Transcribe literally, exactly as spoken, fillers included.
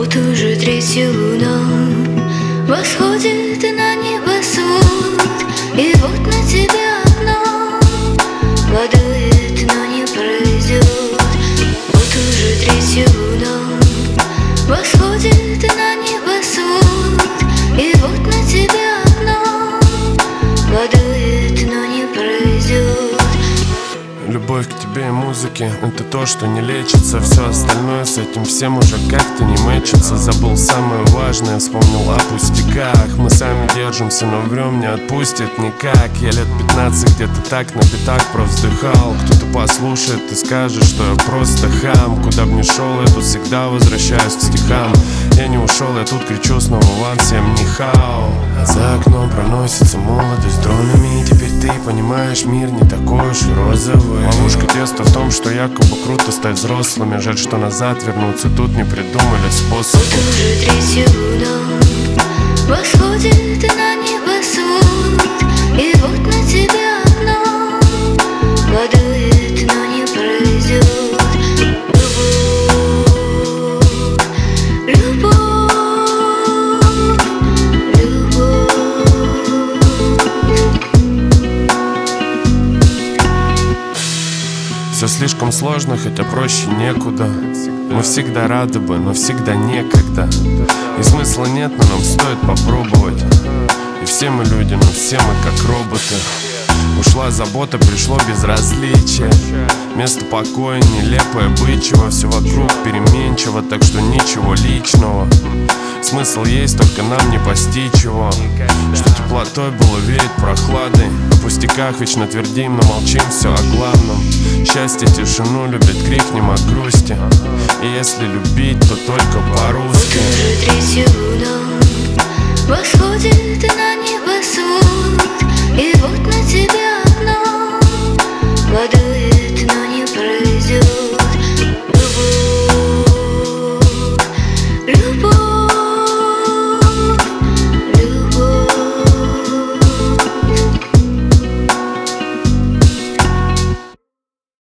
Вот уже третья луна восходит на небосвод, и вот на тебя окно падает, но не пройдет. Вот уже третья луна восходит на небосвод, и вот на тебя окно падает, но не пройдет. Любовь к тебе и музыке — это то, что не лечится. Все остальное с этим всем уже как-то не мэчится. Забыл самое важное, вспомнил о пустяках. Мы сами держимся, но врем не отпустит никак. Я лет пятнадцать где-то так на пятак провздыхал. Кто-то послушает и скажет, что я просто хам. Куда б ни шел, я тут всегда возвращаюсь к стихам. Я не ушел, я тут кричу снова вам всем нихао. За окном проносится молодость дронами, и теперь ты понимаешь, мир не такой уж и розовый. Ловушка детства в том, что якобы круто стать взрослыми. Жаль, что назад вернуться тут не придумали способ. Вот уже третья луна восходит на небосвод, и вот на тебя окно падает, но не пройдет. Любовь, любовь, Все слишком сложно, хотя проще некуда. Мы всегда рады бы, но всегда некогда. И смысла нет, но нам стоит попробовать. И все мы люди, но все мы как роботы. Ушла забота, пришло безразличие. Место покоя, нелепое, бычьего. Все вокруг переменчиво, так что ничего личного. Смысл есть, только нам не постичь его. Что теплотой было веет прохладой. О пустяках вечно твердим, но молчим все о главном. Счастье, тишину любит, крикнем о грусти. И если любить, то только по-русски. вот уже третья луна восходит на